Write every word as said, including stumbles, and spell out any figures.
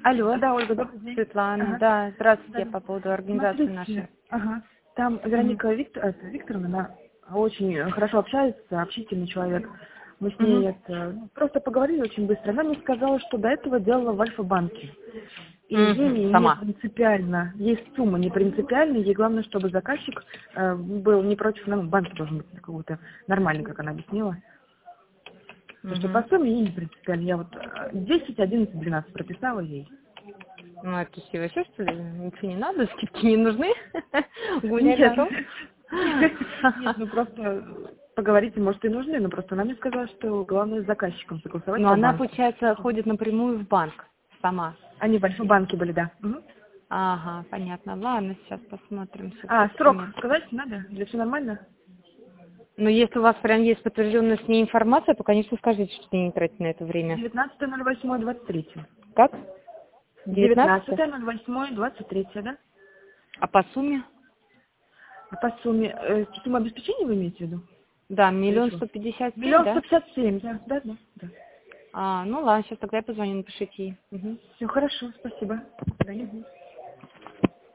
Алло, Да, Ольга, добрый день. Светлана, Ага. да, здравствуйте, Да. по поводу организации Смотрите, нашей. ага. Там Вероника Виктор, это, Викторовна, она очень хорошо общается, общительный человек. Мы с Угу. ней это, ну, просто поговорили очень быстро. Она мне сказала, что до этого делала в Альфа-банке. И Угу. ей не Сама. принципиально, ей сумма не принципиальна, ей главное, чтобы заказчик э, был не против, ну, банк должен быть какого-то нормальный, как она объяснила. Потому что Угу. по сумме ей не принципиально. Я вот э, десять, одиннадцать, двенадцать прописала ей. Ну, это все вообще, что ли? Ничего не надо, скидки не нужны? Гулять Нет, народ? нет, ну просто поговорить, может, и нужны, но просто она мне сказала, что главное с заказчиком согласовать Но по она, банку. получается, ходит напрямую в банк сама. Они в Альфа-банке были, да. Мгм. Ага, понятно. Ладно, сейчас посмотрим. А, Все-таки срок нет. сказать надо? Или все нормально? Но если у вас прям есть подтвержденная с ней информация, то, конечно, скажите, что не тратить на это время. девятнадцатое ноль восьмое двадцать третье. Как? девятнадцатое? девятнадцатое ноль восьмое двадцать третье, да? А по сумме? А по сумме, э, сумма обеспечения вы имеете в виду? Да, Или миллион чего? сто пятьдесят семь, Миллион сто да? пятьдесят семь, да, да, да. да. А, ну ладно, сейчас тогда я позвоню, напишите ей. Мгм. Все хорошо, спасибо. До свидания.